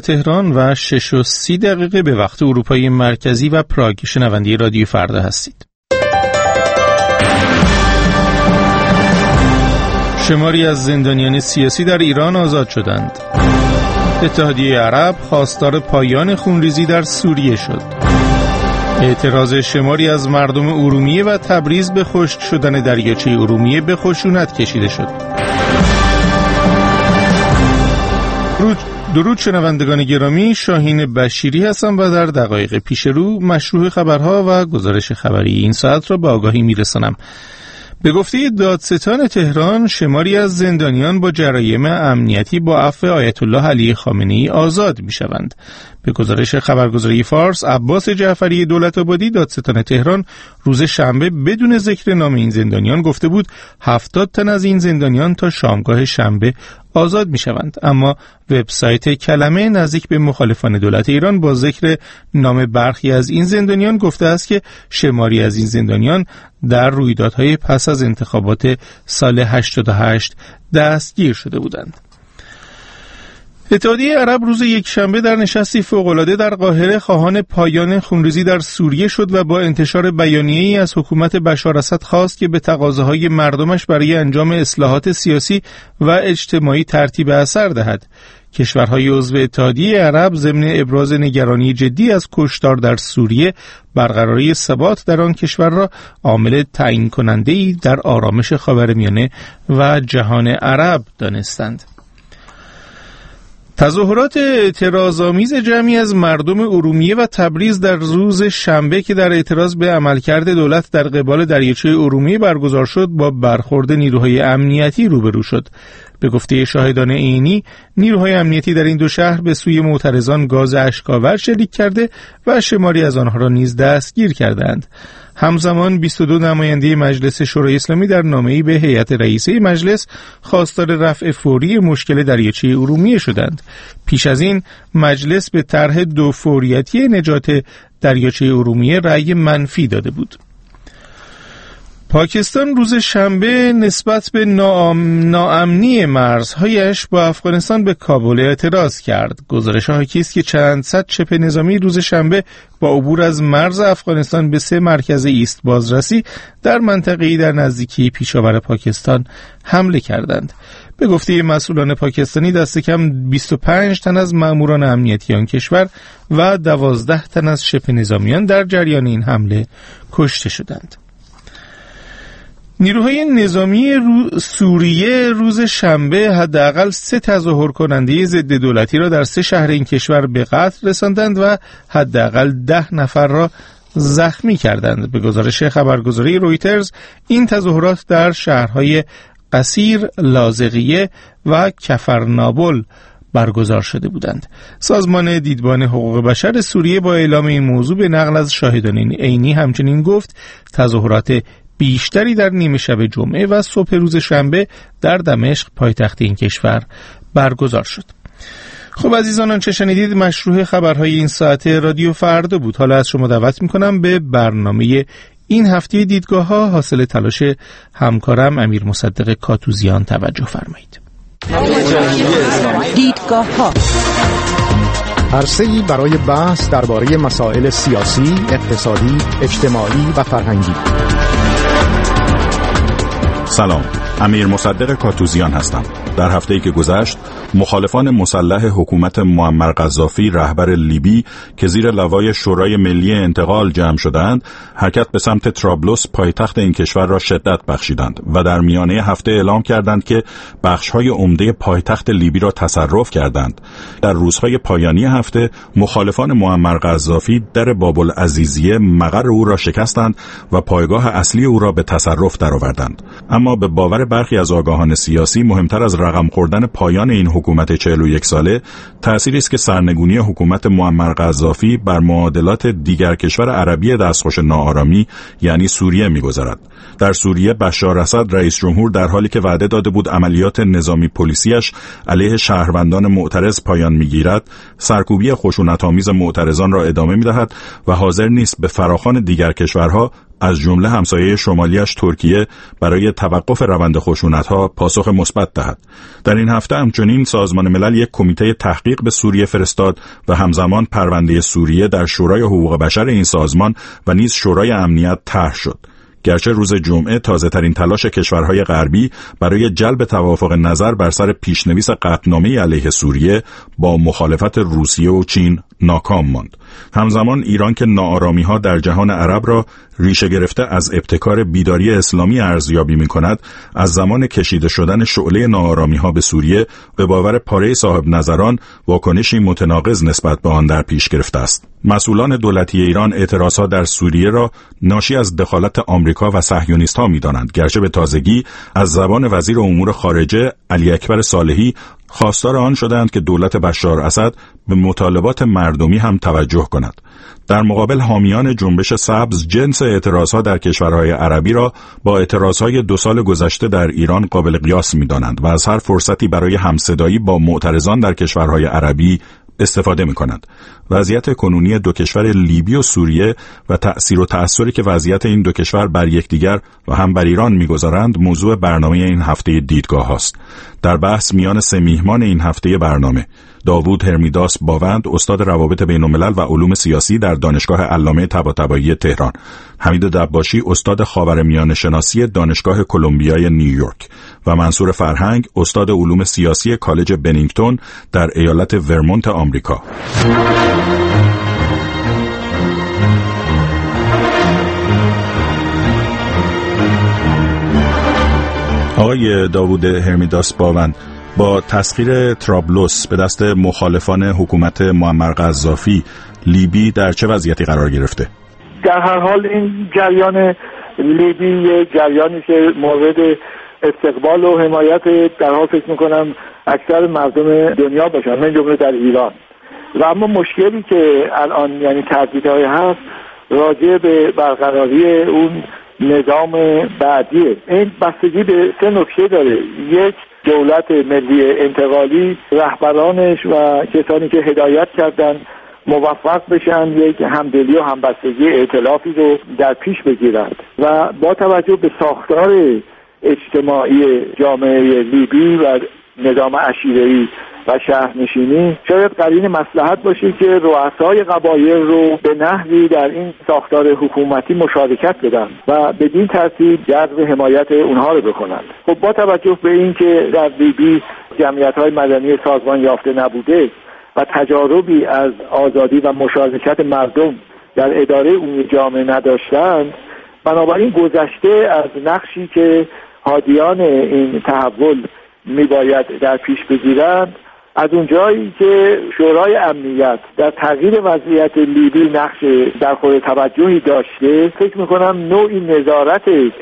تهران و 6:30 به وقت اروپای مرکزی و پراگ. شنونده رادیو فردا هستید. شماری از زندانیان سیاسی در ایران آزاد شدند. اتحادیه عرب خواستار پایان خونریزی در سوریه شد. اعتراض شماری از مردم ارومیه و تبریز به خشک شدن دریاچه ارومیه به خشونت کشیده شد. درود شنوندگان گرامی، شاهین بشیری هستم و در دقایق پیش رو مشروع خبرها و گزارش خبری این ساعت را به آگاهی میرسانم. به گفته دادستان تهران، شماری از زندانیان با جرایم امنیتی با عفو آیت الله علی خامنه‌ای آزاد می‌شوند. به گزارش خبرگزاری فارس، عباس جعفری دولت‌آبادی دادستان تهران روز شنبه بدون ذکر نام این زندانیان گفته بود 70 تن از این زندانیان تا شامگاه شنبه آزاد می‌شوند. اما وبسایت کلمه نزدیک به مخالفان دولت ایران با ذکر نام برخی از این زندانیان گفته است که شماری از این زندانیان در رویدادهای پس از انتخابات سال 88 دستگیر شده بودند. اتحادیه عرب روز یکشنبه در نشستی فوق‌العاده در قاهره خواهان پایان خونریزی در سوریه شد و با انتشار بیانیه‌ای از حکومت بشار اسد خواست که به تقاضاهای مردمش برای انجام اصلاحات سیاسی و اجتماعی ترتیب اثر دهد. کشورهای عضو اتحادیه عرب ضمن ابراز نگرانی جدی از کشتار در سوریه، برقراری ثبات در آن کشور را عامل تعیین کننده‌ای در آرامش خاورمیانه و جهان عرب دانستند. تظاهرات اعتراض‌آمیز جمعی از مردم ارومیه و تبریز در روز شنبه که در اعتراض به عملکرد دولت در قبال دریاچه ارومیه برگزار شد، با برخورد نیروهای امنیتی روبرو شد. به گفته شاهدان عینی، نیروهای امنیتی در این دو شهر به سوی معترضان گاز اشک‌آور شلیک کرده و شماری از آنها را نیز دستگیر کردند. همزمان 22 نماینده مجلس شورای اسلامی در نامه‌ای به هیئت رئیسه مجلس خواستار رفع فوری مشکل دریاچه ارومیه شدند. پیش از این مجلس به طرح 2 فوریتی نجات دریاچه ارومیه رأی منفی داده بود. پاکستان روز شنبه نسبت به ناامنی مرزهایش با افغانستان به کابل اعتراض کرد. گزارش حاکی است که چند صد شبه نظامی روز شنبه با عبور از مرز افغانستان به 3 مرکز ایست بازرسی در منطقه‌ای در نزدیکی پیشاور پاکستان حمله کردند. به گفته مسئولان پاکستانی دست کم 25 تن از ماموران امنیتی آن کشور و 12 تن از شبه نظامیان در جریان این حمله کشته شدند. نیروهای نظامی سوریه روز شنبه حداقل 3 تظاهر کننده ضد دولتی را در 3 شهر این کشور به قتل رساندند و حداقل 10 نفر را زخمی کردند. به گزارش خبرگزاری رویترز، این تظاهرات در شهرهای قصیر، لاذقیه و کفرنابل برگزار شده بودند. سازمان دیدبان حقوق بشر سوریه با اعلام این موضوع به نقل از شاهدان عینی همچنین گفت تظاهرات بیشتری در نیمه شب جمعه و صبح روز شنبه در دمشق پایتخت این کشور برگزار شد. خب عزیزان، آنچه شنیدید مشروع خبرهای این ساعت رادیو فردا بود. حالا از شما دعوت میکنم به برنامه این هفته دیدگاه ها حاصل تلاش همکارم امیر مصدق کاتوزیان توجه فرمایید. دیدگاه ها عرصه‌ای برای بحث درباره مسائل سیاسی، اقتصادی، اجتماعی و فرهنگی. سلام، امیر مصدق کاتوزیان هستم. در هفته‌ای که گذشت، مخالفان مسلح حکومت معمر قذافی رهبر لیبی که زیر لوای شورای ملی انتقال جمع شدند، حرکت به سمت طرابلس پایتخت این کشور را شدت بخشیدند و در میانه هفته اعلام کردند که بخش‌های عمده پایتخت لیبی را تصرف کردند. در روزهای پایانی هفته، مخالفان معمر قذافی در باب‌العزیزیه مقر او را شکستند و پایگاه اصلی او را به تصرف درآوردند. اما به باور برخی از آگاهان سیاسی، مهمتر از رقم خوردن پایان این حکومت 41 ساله، تأثیری است که سرنگونی حکومت معمر قذافی بر معادلات دیگر کشور عربی دستخوش ناآرامی یعنی سوریه می‌گذارد. در سوریه بشار اسد رئیس جمهور در حالی که وعده داده بود عملیات نظامی پلیسیش علیه شهروندان معترض پایان می‌گیرد، سرکوبی خشونت‌آمیز معترضان را ادامه می‌دهد و حاضر نیست به فراخوان دیگر کشورها از جمله همسایه شمالیش ترکیه برای توقف روند خشونت‌ها پاسخ مثبت دهد. در این هفته همچنین سازمان ملل یک کمیته تحقیق به سوریه فرستاد و همزمان پرونده سوریه در شورای حقوق بشر این سازمان و نیز شورای امنیت طرح شد. گرچه روز جمعه تازه‌ترین تلاش کشورهای غربی برای جلب توافق نظر بر سر پیشنویس قطعنامه علیه سوریه با مخالفت روسیه و چین ناکام ماند. همزمان ایران که ناآرامی‌ها در جهان عرب را ریشه گرفته از ابتکار بیداری اسلامی ارزیابی می‌کند، از زمان کشیده شدن شعله ناآرامی‌ها به سوریه به باور پاره صاحب نظران واکنشی متناقض نسبت به آن در پیش گرفته است. مسئولان دولتی ایران اعتراضها در سوریه را ناشی از دخالت آمریکا و صهیونیست‌ها می‌دانند، گرچه به تازگی از زبان وزیر امور خارجه علی اکبر صالحی خواستار آن شدند که دولت بشار اسد به مطالبات مردمی هم توجه کند. در مقابل حامیان جنبش سبز جنس اعتراضها در کشورهای عربی را با اعتراضهای 2 سال گذشته در ایران قابل قیاس می‌دانند و از هر فرصتی برای همصدایی با معترضان در کشورهای عربی استفاده می‌کنند. وضعیت کنونی 2 کشور لیبی و سوریه و تأثیر و تأثیری که وضعیت این 2 کشور بر یکدیگر و هم بر ایران می‌گذارند موضوع برنامه این هفته دیدگاه هاست. در بحث میان 3 میهمان این هفته برنامه: داوود هرمیداس باوند، استاد روابط بین‌الملل و علوم سیاسی در دانشگاه علامه طباطبایی تهران، حمید دباشی، استاد خاورمیانه شناسی دانشگاه کلمبیای نیویورک و منصور فرهنگ، استاد علوم سیاسی کالج بنینگتون در ایالت ورمونت آمریکا. آقای داوود هرمیداس باوند، با تسخیر طرابلس به دست مخالفان حکومت معمر قذافی، لیبی در چه وضعیتی قرار گرفته؟ در هر حال این جریان لیبی یک جریانی که مورد استقبال و حمایت در حال فکر میکنم اکثر مردم دنیا باشن، من جمله در ایران. و اما مشکلی که الان یعنی تردیدهای هست راجع به برقراری اون نظام بعدیه. این بستگی به 3 نکته داره. یک، دولت ملی انتقالی، رهبرانش و کسانی که هدایت کردن موفق بشن یک همدلی و همبستگی ائتلافی رو در پیش بگیرند و با توجه به ساختار اجتماعی جامعه لیبی و نظام عشیره‌ای و شهرنشینی شاید قرین مصلحت باشه که رؤسای قبایل رو به نحوی در این ساختار حکومتی مشارکت بدن و بدین ترتیب جذب حمایت اونها رو بکنند. خب با توجه به این که در لیبی جمعیت‌های مدنی سازمان یافته نبوده و تجاربی از آزادی و مشارکت مردم در اداره اون جامعه نداشتند، بنابراین گذشته از نقشی که هادیان این تحول میباید در پیش بگیرند، از اونجایی که شورای امنیت در تغییر وضعیت لیبی نقش در خود توجهی داشته، فکر میکنم نوعی نظارت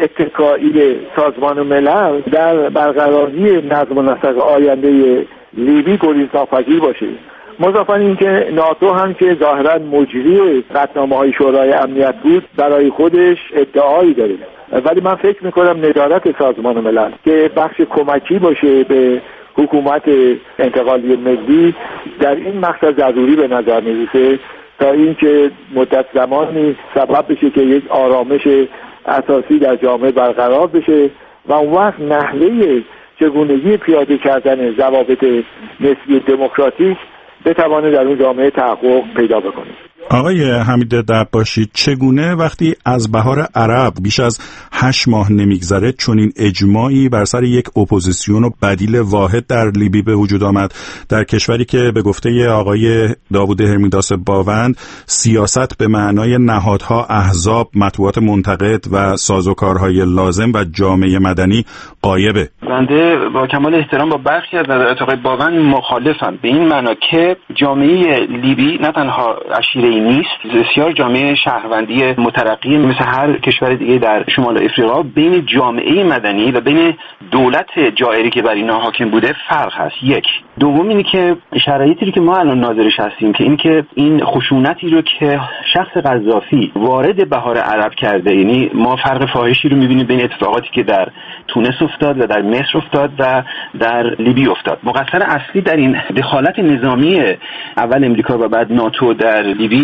اتکایی سازمان ملل در برقراری نظم و نسق آینده لیبی گریزناپذیر باشه. مضافاً این که ناتو هم که ظاهراً مجری قطعنامه‌های شورای امنیت بود برای خودش ادعایی داره، ولی من فکر میکنم نظارت سازمان ملل که بخش کمکی باشه به حکومت انتقالی ملی در این مقصد ضروری به نظر میرسه تا اینکه مدت زمانی سبب بشه که یک آرامش اساسی در جامعه برقرار بشه و اون وقت نحوه چگونگی پیاده کردن ضوابط نسبی دموکراتیک بتوانه در اون جامعه تحقق پیدا بکنه. آقای حمید دباشی، چگونه وقتی از بهار عرب بیش از 8 ماه نمیگذره چنین اجماعی بر سر یک اپوزیسیون و بدیل واحد در لیبی به وجود آمد، در کشوری که به گفته آقای داوود هرمیداس باوند سیاست به معنای نهادها، احزاب، مطبوعات منتقد و سازوکارهای لازم و جامعه مدنی غایبه؟ بنده با کمال احترام با برخی از نظرات آقای باوند مخالفم، به این معنا که جامعه لیبی نه تنها عشیره‌ای نیست، بسیار جامعه شهروندی مترقی مثل هر کشور دیگه در شمال افریقا. بین جامعه مدنی و بین دولت جائری که بر اینا حاکم بوده فرق هست. یک. دوم اینه که شرایطی رو که ما الان ناظرش هستیم که این که این خشونتی رو که شخص قذافی وارد بهار عرب کرده، یعنی ما فرق فاحشی رو می‌بینیم بین اتفاقاتی که در تونس افتاد و در مصر افتاد و در لیبی افتاد. مقصر اصلی در این دخالت نظامی اول امریکا و بعد ناتو در لیبی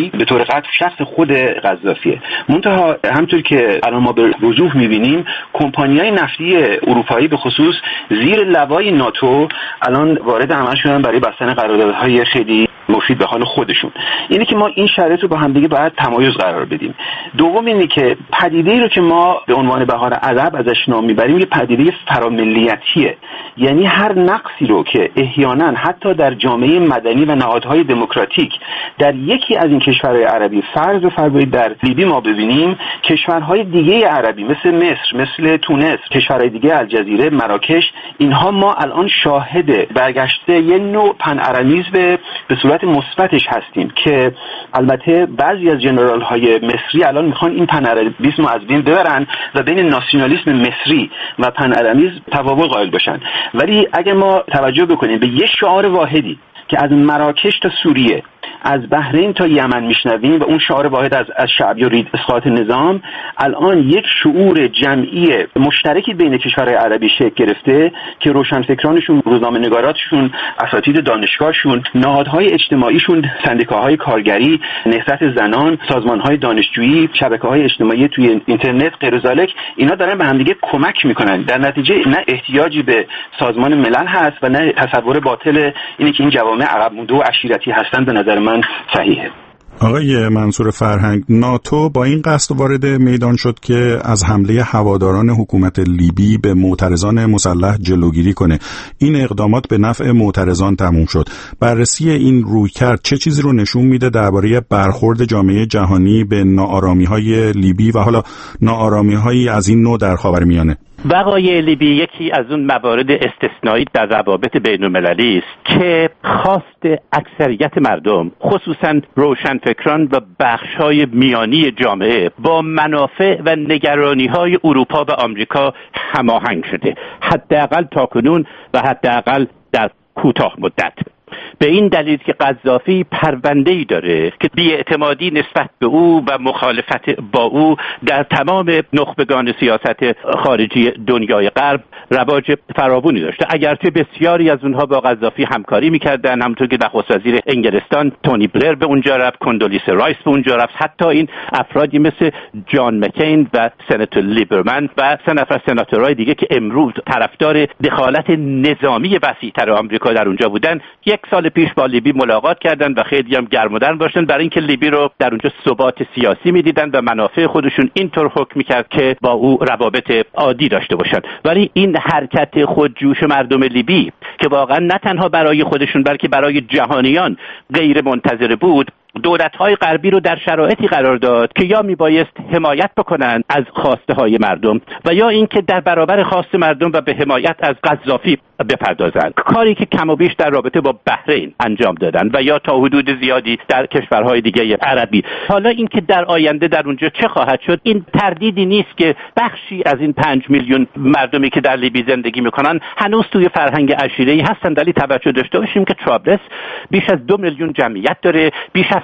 اصلی به طور قطع شخص خود قذافیه. منتها همونطور که الان ما به وضوح می‌بینیم کمپانی‌های نفتی اروپایی به خصوص زیر لوای ناتو الان وارد عمل شدن برای بستن قراردادهای خیلی مفید به حال خودشون. اینه که ما این شرایط رو با هم دیگه باید تمایز قرار بدیم. دوم اینه که پدیده‌ای رو که ما به عنوان بهار عرب ازش نام میبریم یه پدیده فراملیتیه. یعنی هر نقصی رو که احیانا حتی در جامعه مدنی و نهادهای دموکراتیک در یکی از این کشورهای عربی فرض بفرمایید در لیبی ما ببینیم، کشورهای دیگه عربی مثل مصر، مثل تونس، کشورهای دیگه الجزیره، مراکش، اینها ما الان شاهد برگشته یه نوع پن‌ارمیزم به صورت مثبتش هستیم که البته بعضی از جنرال های مصری الان میخوان این پن‌ارمیزم رو از بین ببرن و بین ناسیونالیسم مصری و پن‌ارمیزم تفاوت قائل بشن. ولی اگه ما توجه بکنیم به یه شعار واحدی که از مراکش تا سوریه، از بحرین تا یمن میشنویم و اون شعار واحد از شعبی و رید اسقاط نظام، الان یک شعور جمعی مشترکی بین کشورهای عربی شکل گرفته که روشنفکرانشون، روزنامه‌نگاراتشون، اساتید دانشگاهشون، نهادهای اجتماعیشون، سندیکاهای کارگری، نهضت زنان، سازمانهای دانشجویی، شبکه‌های اجتماعی توی اینترنت غیر ذالک، اینا دارن به هم دیگه کمک میکنن. در نتیجه نه احتیاجی به سازمان ملل هست و نه تصور باطل اینه که این جوامع عقب مونده و عشیرتی هستن به نظر من صحیحه. آقای منصور فرهنگ، ناتو با این قصد وارد میدان شد که از حمله هواداران حکومت لیبی به معترضان مسلح جلوگیری کنه. این اقدامات به نفع معترضان تموم شد. بررسی این رویکرد چه چیزی رو نشون میده درباره برخورد جامعه جهانی به ناآرامی‌های لیبی و حالا ناآرامی‌هایی از این نوع در خاورمیانه؟ وقایع لیبی یکی از اون موارد استثنایی در روابط بین‌المللی است که خواست اکثریت مردم، خصوصا روشنفکران و بخش‌های میانی جامعه، با منافع و نگرانی‌های اروپا و آمریکا هماهنگ شده، حداقل تاکنون و حداقل در کوتاه مدت. به این دلیل که قذافی پرونده‌ای داره که بی‌اعتمادی نسبت به او و مخالفت با او در تمام نخبگان سیاست خارجی دنیای غرب رواج فراوانی داشته. اگرچه بسیاری از اونها با قذافی همکاری می‌کردن، همونطور که نخست وزیر انگلستان تونی بلر به اونجا رفت، کندولیسا رایس به اونجا رفت، حتی این افرادی مثل جان مکین و سناتور لیبرمن و 3 نفر سناتورای دیگه که امروز طرفدار دخالت نظامی وسیع‌تر آمریکا در اونجا بودن، 1 سال پیش با لیبی ملاقات کردن و خیلی هم گرمودن باشن برای اینکه لیبی رو در اونجا ثبات سیاسی میدیدن و منافع خودشون اینطور حکم میکرد که با او روابط عادی داشته باشن. ولی این حرکت خودجوش مردم لیبی که واقعا نه تنها برای خودشون بلکه برای جهانیان غیر منتظره بود، دولت‌های غربی رو در شرایطی قرار داد که یا میبایست حمایت بکنن از خواسته های مردم و یا اینکه در برابر خواست مردم و به حمایت از قذافی بپردازند، کاری که کم و بیش در رابطه با بحرین انجام دادن و یا تا حدود زیادی در کشورهای دیگه عربی. حالا اینکه در آینده در اونجا چه خواهد شد، این تردیدی نیست که بخشی از این 5 میلیون مردمی که در لیبی زندگی میکنن هنوز توی فرهنگ عشیره‌ای هستن. ولی توجه داشته باشیم که طرابلس بیش از 2 میلیون جمعیت داره، بیش از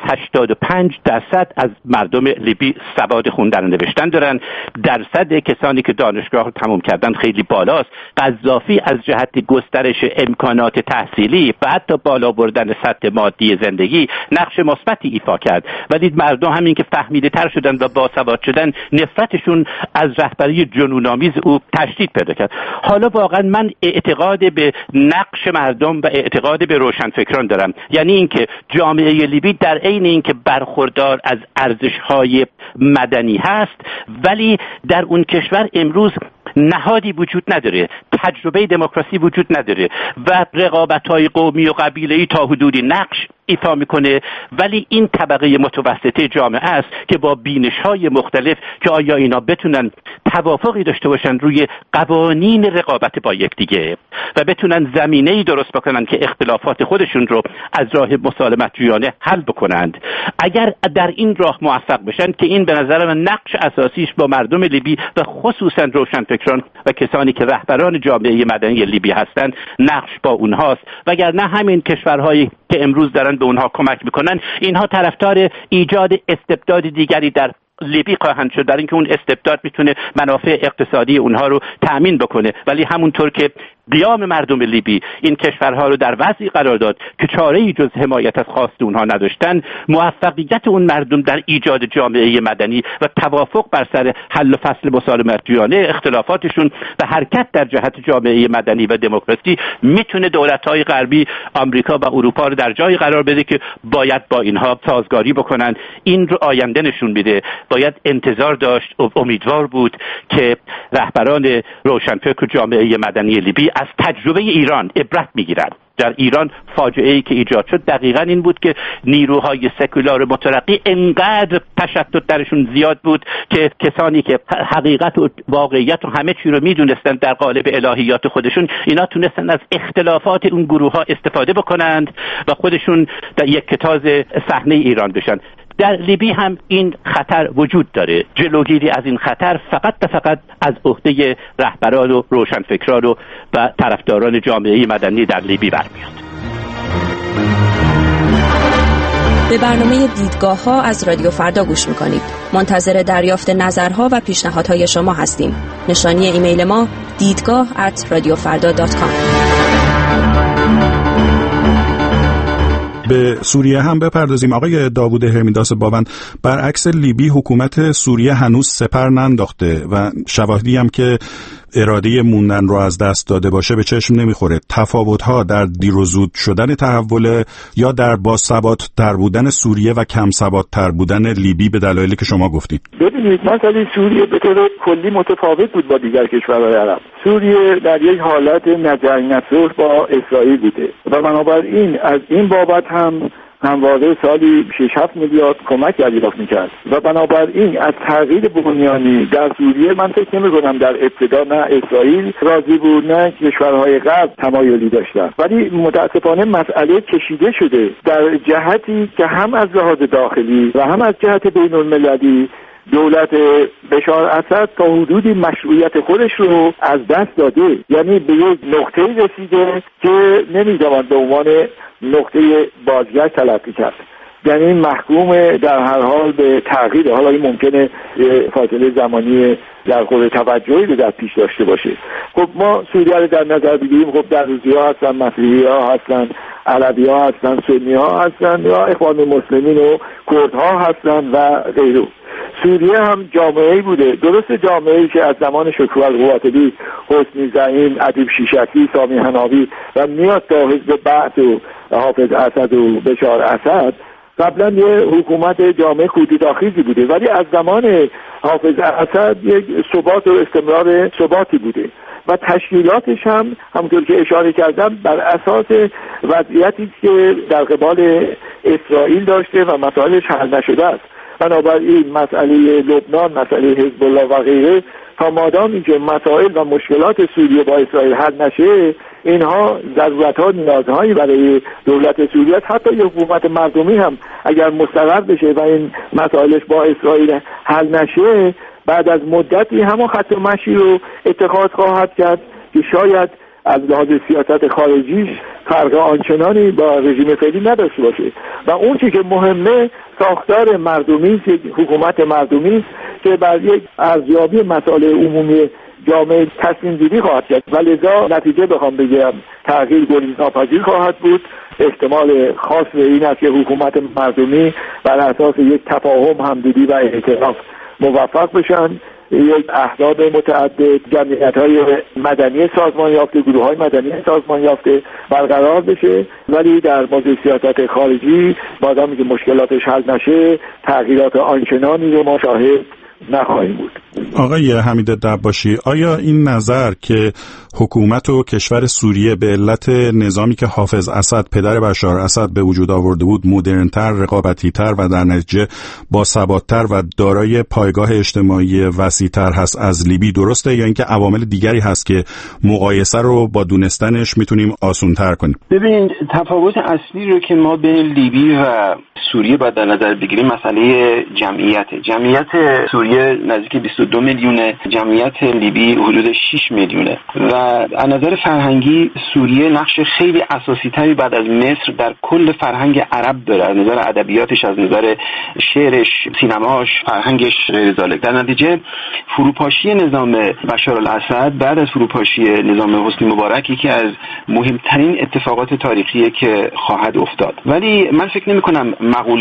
85% از مردم لیبی سواد خوندن و نوشتن دارن، درصد کسانی که دانشگاه رو تموم کردن خیلی بالاست. قذافی از جهت گسترش امکانات تحصیلی و حتی بالا بردن سطح مادی زندگی نقش مثبتی ایفا کرد، ولی مردم همین که فهمیده تر شدن و باسواد شدن، نفرتشون از رهبری جنون‌آمیز او تشدید پیدا کرد. حالا واقعا من اعتقاد به نقش مردم و اعتقاد به روشنفکران دارم، یعنی اینکه جامعه لیبی در عین اینکه برخوردار از ارزش‌های مدنی هست، ولی در اون کشور امروز نهادی وجود نداره، تجربه دموکراسی وجود نداره و رقابت‌های قومی و قبیله‌ای تا حدودی نقش ایفا میکنه. ولی این طبقه متوسطه جامعه است که با بینش‌های مختلف که آیا اینا بتونن توافقی داشته باشن روی قوانین رقابت با یکدیگه و بتونن زمینه‌ای درست بکنن که اختلافات خودشون رو از راه مسالمت جویانه حل بکنند. اگر در این راه موفق بشن که این به نظر من نقش اساسیش با مردم لیبی و خصوصا روشنفکران و کسانی که رهبران جامعه مدنی لیبی هستند نقش با اونهاست، وگرنه همین کشورهایی که امروز دارن به اونها کمک میکنن، اینها طرفدار ایجاد استبداد دیگری در لیبی خواهند شد، در اینکه اون استبداد میتونه منافع اقتصادی اونها رو تأمین بکنه. ولی همونطور که قیام مردم لیبی این کشورها رو در وضعی قرار داد که چاره‌ای جز حمایت از خواست اونها نداشتن، موفقیت اون مردم در ایجاد جامعه مدنی و توافق بر سر حل و فصل مسالمت‌جویانه اختلافاتشون و حرکت در جهت جامعه مدنی و دموکراسی میتونه دولت‌های غربی آمریکا و اروپا رو در جایی قرار بده که باید با اینها سازگاری بکنن. این رو آینده نشون میده. باید انتظار داشت و امیدوار بود که رهبران روشنفکر جامعه مدنی لیبی از تجربه ایران عبرت میگیرند. در ایران فاجعه‌ای که ایجاد شد دقیقاً این بود که نیروهای سکولار مترقی انقدر تشدد درشون زیاد بود که کسانی که حقیقت و واقعیت و همه چی رو میدونستند در قالب الهیات خودشون، اینا تونستن از اختلافات اون گروه‌ها استفاده بکنند و خودشون در یک کتاز صحنه ایران بشن. در لیبی هم این خطر وجود داره. جلوگیری از این خطر فقط از عهده رهبران و روشنفکران و طرفداران جامعه مدنی در لیبی برمیاد. به برنامه دیدگاه‌ها از رادیو فردا گوش می‌کنید. منتظر دریافت نظرها و پیشنهادهای شما هستیم. نشانی ایمیل ما دیدگاه@radiofarda.com. به سوریه هم بپردازیم. آقای داوود هرمیداس باوند، برعکس لیبی حکومت سوریه هنوز سپر ننداخته و شواهدی هم که اراده موندن رو از دست داده باشه به چشم نمیخوره. تفاوت‌ها در دیر و زود شدن تحول یا در باثبات‌تر بودن سوریه و کم ثبات‌تر بودن لیبی به دلایلی که شما گفتید؟ ببینید، مثلا سوریه به طور کلی متفاوت بود با دیگر کشورهای عرب. سوریه در یک حالت نجنگ نصر با اسرائیل بوده و بنابراین از این بابت هم همواره سالی 6-7 میلیارد کمک دریافت میکرد و بنابراین از تغییر بنیانی در سوریه من فکر نمی‌کنم در ابتدا نه اسرائیل راضی بود نه کشورهای غرب تمایلی داشتن، ولی متاسفانه مسئله کشیده شده در جهتی که هم از لحاظ داخلی و هم از جهت بین‌المللی دولت بشار اسد تا حدودی مشروعیت خودش رو از دست داده، یعنی به یک نقطه‌ای رسیده که نمی‌توان به عنوان نقطه بازگشت تلقی کرد، یعنی محکوم در هر حال به تغییر. حالا این ممکنه فاصله زمانی در قابل توجهی رو در پیش داشته باشه. خب ما سوریه رو در نظر بگیریم، خب در روزی‌ها هستن، مسیحی‌ها هستن، عربی‌ها هستن، سنی‌ها هستن یا اخوان المسلمین و کردها هستن و غیره. سوریه هم جامعه‌ای بوده، درست جامعه‌ای که از زمان شکوه القواتلی، حسنی زعیم، ادیب شیشکی، سامی حناوی و میاد تا حزب بعث و حافظ اسد و بشار اسد قبلا یه حکومت جامعه کودتاخیزی بوده، ولی از زمان حافظ اسد یک ثبات و استمرار ثباتی بوده و تشکیلاتش هم همونطور که اشاره کردم بر اساس وضعیتی که در قبال اسرائیل داشته و مسائلش حل نشده است. بنابراین مسئله لبنان، مسئله حزب الله و غیره، تا مادامی که مسائل و مشکلات سوریه با اسرائیل حل نشه، اینها ضرورت‌ها، نیازهایی برای دولت سوریه، حتی یک حکومت مردمی هم اگر مستقر بشه و این مسائلش با اسرائیل حل نشه، بعد از مدتی همون خط مشی رو اتخاذ خواهد کرد که شاید از لحاظ سیاست خارجیش فرق آنچنانی با رژیم فعلی نداشته باشه و اون چیزی که مهمه ساختار مردمی، حکومت مردمی که بر یک ارزیابی مسائل عمومی جامعه تصمیم گیری خواهد کرد و لذا نتیجه بخوام بگم تغییر گریزناپذیر خواهد بود. احتمال خاص به این است که حکومت مردمی بر اساس یک تفاهم، همدلی و اعتراف موفق بشن، یک احزاب متعدد، جمعیت‌های مدنی سازمان یافته، گروه‌های مدنی سازمان یافته برقرار بشه، ولی در موضوع سیاست خارجی مادامی که مشکلاتش حل نشه تغییرات آنچنانی رو ما شاهد نخواهیم بود. آقای حمید دباشی، آیا این نظر که حکومت و کشور سوریه به علت نظامی که حافظ اسد پدر بشار اسد به وجود آورده بود مدرن‌تر، رقابتی‌تر و در نتیجه با ثبات‌تر و دارای پایگاه اجتماعی وسیع‌تر هست از لیبی درسته، یا اینکه عوامل دیگری هست که مقایسه رو با دونستنش میتونیم آسان‌تر کنیم؟ ببینید، تفاوت اصلی رو که ما بین لیبی و سوریه باید در نظر بگیریم مسئله جمعیت سوریه نزدیک 22 میلیونه، جمعیت لیبی حدود 6 میلیونه و از نظر فرهنگی سوریه نقش خیلی اساسی تری بعد از مصر در کل فرهنگ عرب داره، از نظر ادبیاتش، از نظر شعرش، سینماش، فرهنگش غیر ذالک. در نتیجه فروپاشی نظام بشار الاسد بعد از فروپاشی نظام حسنی مبارک یکی از مهمترین اتفاقات تاریخیه که خواهد افتاد. ولی من فکر نمی‌کنم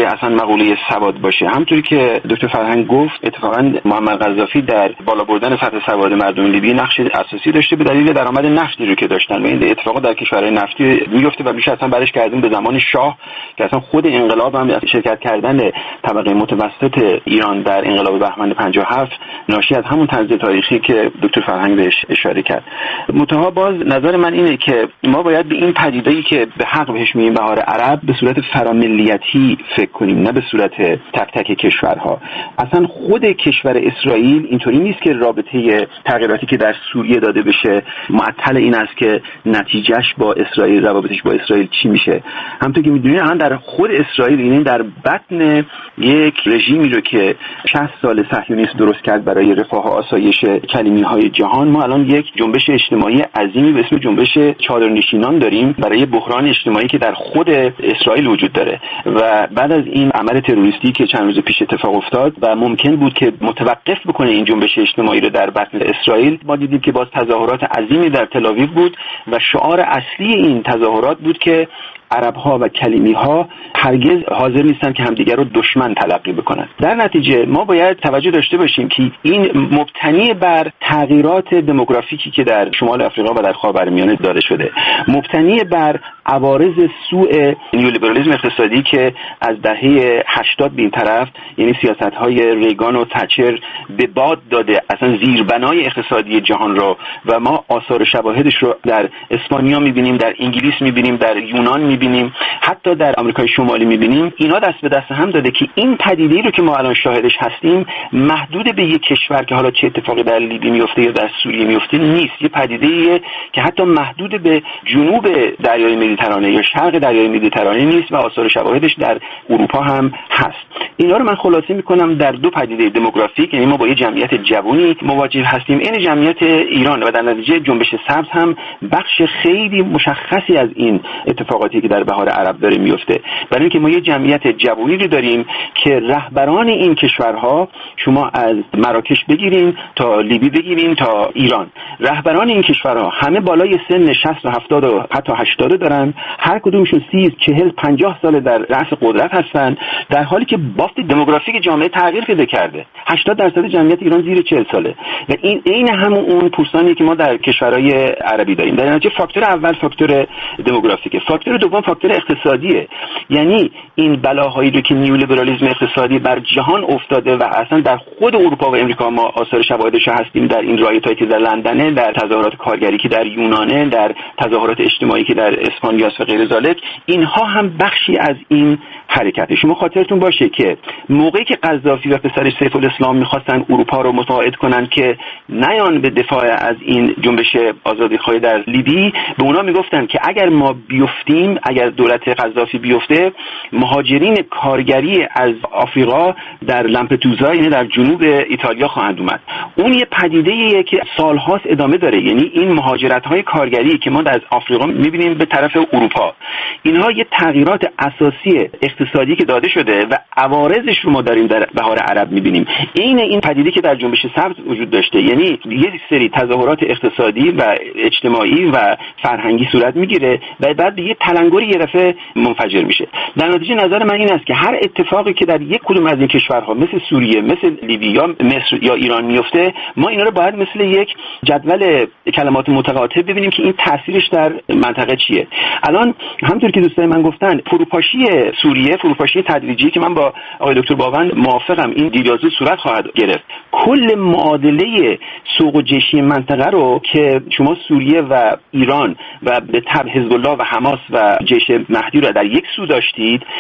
مقوله سواد باشه. همونطوری که دکتر فرهنگ گفت اتفاقا معمر قذافی در بالا بردن سطح سواد مردم لیبی نقش اساسی داشته به دلیل درآمد نفتی رو که داشتن و این اتفاقات در کشورهای نفتی میفته و میشه اصلا برش کردیم به زمان شاه که اصلا خود انقلاب هم شرکت کردن طبقه متوسط ایران در انقلاب بهمن 57 ناشی از همون طنز تاریخی که دکتر فرهنگ بهش اشاره کرد. منتها باز نظر من اینه که ما باید به این پدیده‌ای که به حق بهش میگیم بهار عرب به صورت فراملیتی فکر کنیم، نه به صورت تک تک کشورها. اصلا خود کشور اسرائیل اینطوری نیست که رابطه تغییراتی که در سوریه داده بشه معطل این است که نتیجهش با اسرائیل، روابطش با اسرائیل چی میشه. همونطور که میدونید الان در خود اسرائیل، یعنی در بطن یک رژیمی رو که 60 سال صهیونیسم درست کرد برای رفاه و آسایش کلیمی‌های جهان، ما الان یک جنبش اجتماعی عظیمی به اسم جنبش چادرنشینان داریم برای بحران اجتماعی که در خود اسرائیل وجود داره و بعد از این عمل تروریستی که چند روز پیش اتفاق افتاد و ممکن بود که متوقف بکنه این جنبش اجتماعی رو در بطن اسرائیل، ما دیدیم که باز تظاهرات عظیمی در تل‌آویو بود و شعار اصلی این تظاهرات بود که عرب‌ها و کلیمی‌ها هرگز حاضر نیستن که همدیگر رو دشمن تلقی بکنن. در نتیجه ما باید توجه داشته باشیم که این مبتنی بر تغییرات دموگرافیکی که در شمال آفریقا و در خاورمیانه داده شده، مبتنی بر عوارض سوء نیولیبرالیسم اقتصادی که از دهه 80 به این طرف، یعنی سیاست‌های ریگان و تچر به باد داده اصلا زیربنای اقتصادی جهان رو و ما آثار و شواهدش رو در اسپانیا می‌بینیم، در انگلیس می‌بینیم، در یونان می‌بینیم، حتی در آمریکای شمالی می‌بینیم. اینا دست به دست هم داده که این پدیده‌ای رو که ما الان شاهدش هستیم محدود به یک کشور که حالا چه اتفاقی در لیبی میفته یا در سوریه میفته نیست. یه پدیده‌ایه که حتی محدود به جنوب دریای مدیترانه یا شرق دریای مدیترانه نیست و آثار شواهدش در اروپا هم هست. اینا رو من خلاصه می‌کنم در دو پدیده دموگرافیک، یعنی ما با یه جمعیت جوانی مواجه هستیم، این جمعیت ایران، و در نتیجه جنبش سبز هم بخش خیلی مشخصی از این اتفاقاتی که در بهار عرب داره میفته. برای اینکه ما یه جمعیت جوانی رو داریم که رهبران این کشورها، شما از مراکش بگیرین تا لیبی بگیرین تا ایران، رهبران این کشورها همه بالای سن 60 و 70 و حتی 80 دارن، هر کدومشون 30 40 50 سال در رأس قدرت هستن، در حالی که بافت دموگرافیک جامعه تغییر پیدا کرده. 80% جمعیت ایران زیر 40 ساله و این عین همون اون پوستانی که ما در کشورهای عربی داریم. در نتیجه فاکتور اول فاکتور دموگرافیکه، فاکتور دوم فاکتور اقتصادیه. یعنی این بلاهایی رو که نیولیبرالیسم اقتصادی بر جهان افتاده و اصلا در خود اروپا و امریکا ما آثار شواهدش هستیم، در این رایتایی که در لندنه، در تظاهرات کارگری که در یونانه، در تظاهرات اجتماعی که در اسپانیا و غیر ذالک، اینها هم بخشی از این حرکته. شما خاطرتون باشه که موقعی که قذافی و پسرش سیف الاسلام می‌خواستن اروپا رو متقاعد کنن که نیان به دفاع از این جنبش آزادیخواهی در لیبی، به اونا میگفتن که اگر ما بیفتیم، اگر دولت قذافی بیفته، مهاجرین کارگری از آفریقا در لامپدوزا، یعنی در جنوب ایتالیا خواهند اومد. اون یه پدیده‌ایه که سال‌هاست ادامه داره. یعنی این مهاجرت‌های کارگری که ما از آفریقا می‌بینیم به طرف اروپا، اینها یه تغییرات اساسی اقتصادی که داده شده و عوارضش رو ما داریم در بهار عرب می‌بینیم. این پدیده که در جنبش سبز وجود داشته، یعنی یه سری تظاهرات اقتصادی و اجتماعی و فرهنگی صورت می‌گیره و بعد یه تلنگری یه دفعه منفجر میشه. در نتیجه نظر من این است که هر اتفاقی که در یک کدوم از این کشورها مثل سوریه، مثل لیبی یا مصر یا ایران میفته، ما اینا رو باید مثل یک جدول کلمات متقاطع ببینیم که این تاثیرش در منطقه چیه. الان همونطور که دوستای من گفتن، فروپاشی سوریه، فروپاشی تدریجی که من با آقای دکتر باوند موافقم، این دیریازو صورت خواهد گرفت. کل معادله سوق و جشی منطقه رو که شما سوریه و ایران و به تبع حزب الله و حماس و جیش مهدی رو در یک سو داشتید،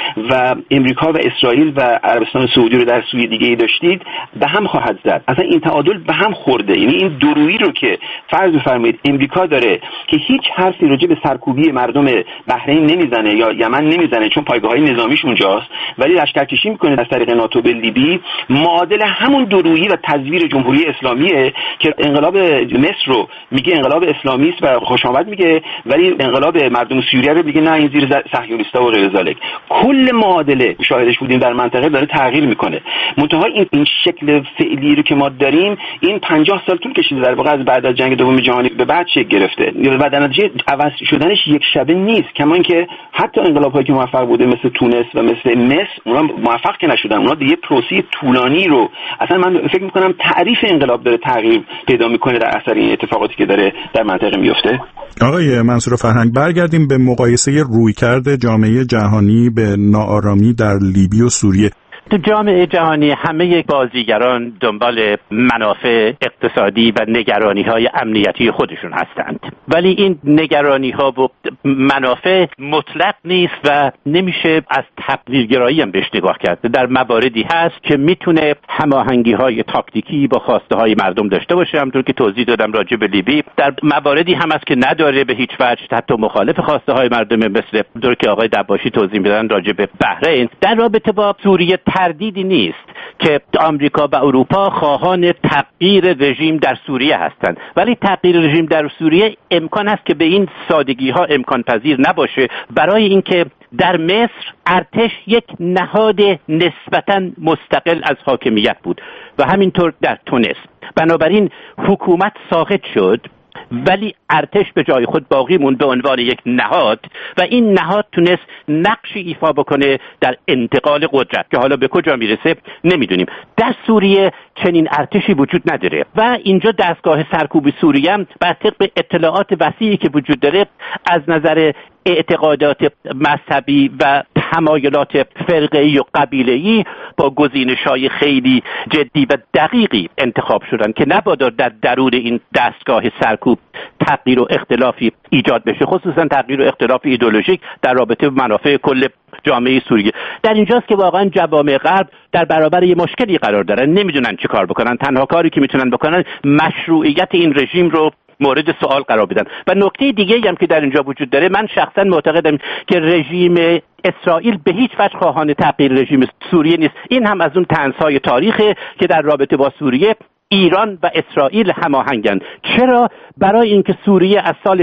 و امریکا و اسرائیل و عربستان سعودی رو در سوی دیگه داشتید به هم خواهد زد. اصلا این تعادل به هم خورده. یعنی این دورویی رو که فرض بفرمایید امریکا داره که هیچ حرفی راجع به سرکوبی مردم بحرین نمیزنه یا یمن نمیزنه چون پایگاه‌های نظامیش اونجاست، ولی لشکرکشی میکنه از طریق ناتو به لیبی، معادل همون دورویی و تزویر جمهوری اسلامیه که انقلاب مصر رو میگه انقلاب اسلامی است و خوش آمد میگه، ولی انقلاب مردم سوریه رو میگه نه این زیر صهیونیست‌ها و غیر ذالک. کل معادله شاهدش بودیم در منطقه داره تغییر میکنه. منتها این شکل فعلی رو که ما داریم این 50 سال طول کشیده، در واقع از بعد از جنگ دوم جهانی به بعد شکل گرفته و در نتیجه عوض شدنش یک شبه نیست. کما اینکه حتی انقلاب‌هایی که موفق بوده مثل تونس و مثل مصر اونا موفق که نشدن، اونا دیگه پروسه طولانی رو اصلا من فکر میکنم تعریف انقلاب داره تغییر پیدا میکنه در اثر این اتفاقاتی که داره در منطقه میفته. آقای منصور فرهنگ، برگردیم به مقایسه رویکرد جامعه جهانی به ناآرامی در لیبی و سوریه. تو جامعه جهانی همه بازیگران دنبال منافع اقتصادی و نگرانی‌های امنیتی خودشون هستند، ولی این نگرانی‌ها و منافع مطلق نیست و نمیشه از تقلیل‌گرایی هم بهش نگاه کرد. در مواردی هست که میتونه هماهنگی‌های تاکتیکی با خواسته‌های مردم داشته باشه، همونطور که توضیح دادم راجع به لیبی. در مواردی هم هست که نداره به هیچ وجه، حتی مخالف خواسته های مردم، مثل دور که آقای دباشی توضیح میدادن راجع به بحرین. در رابطه با سوریه تردیدی نیست که آمریکا و اروپا خواهان تغییر رژیم در سوریه هستند، ولی تغییر رژیم در سوریه امکان است که به این سادگی ها امکان پذیر نباشه، برای اینکه در مصر ارتش یک نهاد نسبتاً مستقل از حاکمیت بود و همینطور در تونس. بنابراین حکومت ساقط شد ولی ارتش به جای خود باقی موند به عنوان یک نهاد و این نهاد تونست نقشی ایفا بکنه در انتقال قدرت که حالا به کجا میرسه نمیدونیم. در سوریه چنین ارتشی وجود نداره و اینجا دستگاه سرکوب سوریه هم بر طبق اطلاعات وسیعی که وجود داره از نظر اعتقادات مذهبی و تمایلات فرقه‌ای و قبیله‌ای با گزینش‌های خیلی جدی و دقیقی انتخاب شدن که نبادا در درون این دستگاه سرکوب تغییر و اختلافی ایجاد بشه، خصوصا تغییر و اختلاف ایدئولوژیک در رابطه با منافع کل جامعه سوریه. در اینجاست که واقعا جوامع غرب در برابر یه مشکلی قرار دارن، نمیدونن چه کار بکنن. تنها کاری که میتونن بکنن مشروعیت این رژیم رو مورد سوال قرار بدن. و نکته دیگه هم که در اینجا وجود داره، من شخصا معتقدم که رژیم اسرائیل به هیچ وجه خواهان تغییر رژیم سوریه نیست. این هم از اون طنزهای تاریخه که در رابطه با سوریه ایران و اسرائیل هماهنگند. چرا؟ برای اینکه سوریه از سال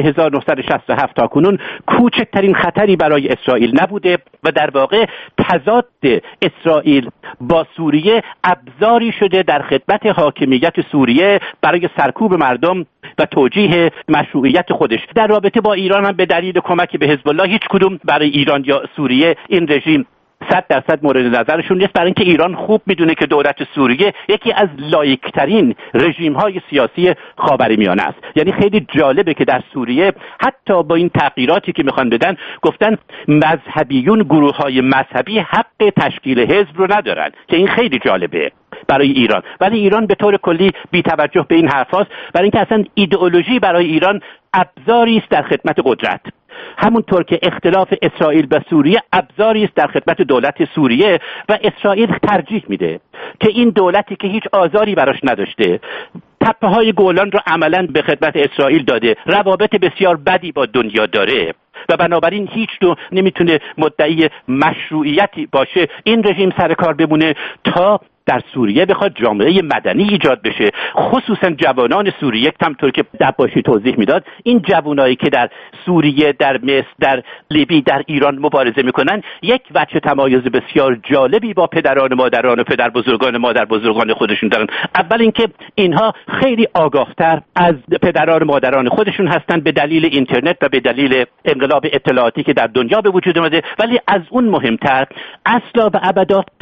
1967 تا کنون کوچکترین خطری برای اسرائیل نبوده و در واقع تضاد اسرائیل با سوریه ابزاری شده در خدمت حاکمیت سوریه برای سرکوب مردم و توجیه مشروعیت خودش. در رابطه با ایران هم به دلیل کمک به حزب الله هیچ کدوم برای ایران یا سوریه این رژیم 100% مورد نظرشون نیست، برای اینکه ایران خوب میدونه که دولت سوریه یکی از لایق‌ترین رژیم‌های سیاسی خاورمیانه است. یعنی خیلی جالبه که در سوریه حتی با این تغییراتی که میخوان بدن گفتن مذهبیون، گروه‌های مذهبی حق تشکیل حزب رو ندارن، که این خیلی جالبه برای ایران. ولی ایران به طور کلی بی توجه به این حرفاست، برای اینکه اصلا ایدئولوژی برای ایران ابزاری است در خدمت قدرت، همونطور که اختلاف اسرائیل و سوریه ابزاری است در خدمت دولت سوریه و اسرائیل ترجیح میده که این دولتی که هیچ آزاری براش نداشته، تپه‌های گولان رو عملاً به خدمت اسرائیل داده، روابط بسیار بدی با دنیا داره و بنابراین هیچ نوع نمیتونه مدعی مشروعیتی باشه، این رژیم سر کار بمونه تا در سوریه بخواد جامعه مدنی ایجاد بشه، خصوصا جوانان سوریه. همونطور که دباشی توضیح میداد، این جوانایی که در سوریه، در مصر، در لیبی، در ایران مبارزه میکنن یک وجه تمایز بسیار جالبی با پدران، مادران و پدربزرگان، مادربزرگان خودشون دارن. اول اینکه اینها خیلی آگاهتر از پدران، مادران خودشون هستن به دلیل اینترنت و به دلیل انقلاب اطلاعاتی که در دنیا به وجود اومده، ولی از اون مهمتر اصلا و ابدا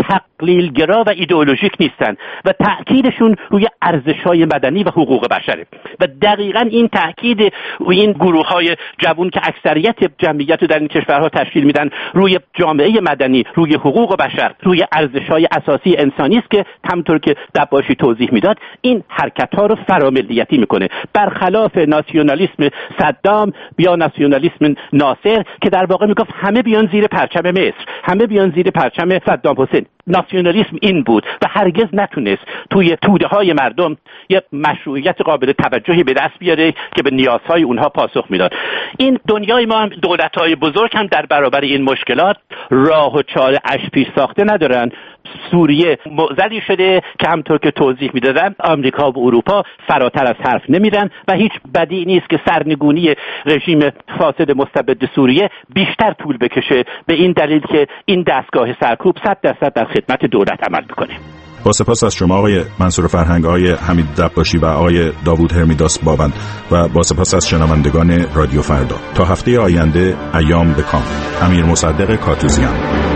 تقلیلگرا و ایدئولوژیک نیستن و تأکیدشون روی ارزش‌های مدنی و حقوق بشره و دقیقاً این تأکید و این گروه‌های جوان که اکثریت جمعیت رو در این کشورها تشکیل میدن روی جامعه مدنی، روی حقوق بشر، روی ارزش‌های اساسی انسانی است که همونطور که دباشی توضیح میداد این حرکت‌ها رو فراملیتی میکنه، برخلاف ناسیونالیسم صدام یا ناسیونالیسم ناصر که در واقع میگفت همه بیان زیر پرچم مصر، همه بیان زیر پرچم صدام حسین. ناسیونالیسم این بود و هرگز نتونست توی توده‌های مردم یه مشروعیت قابل توجهی به دست بیاره که به نیازهای اونها پاسخ میداد. این دنیای ما هم دولت‌های بزرگ هم در برابر این مشکلات راه و چاره اش پیش ساخته ندارن. سوریه معضلی شده که همطور که توضیح میدادم آمریکا و اروپا فراتر از حرف نمیرن و هیچ بدیعی نیست که سرنگونی رژیم فاسد مستبد سوریه بیشتر طول بکشه، به این دلیل که این دستگاه سرکوب 100% در خدمت دولت عمل میکنه. با سپاس از شما آقای منصور فرهنگ، آقای حمید دباشی و آقای داوود هرمیداس بابند و با سپاس از شنوندگان رادیو فردا. تا هفته آینده، ایام بکام. امیر مصدق کاتوزیان.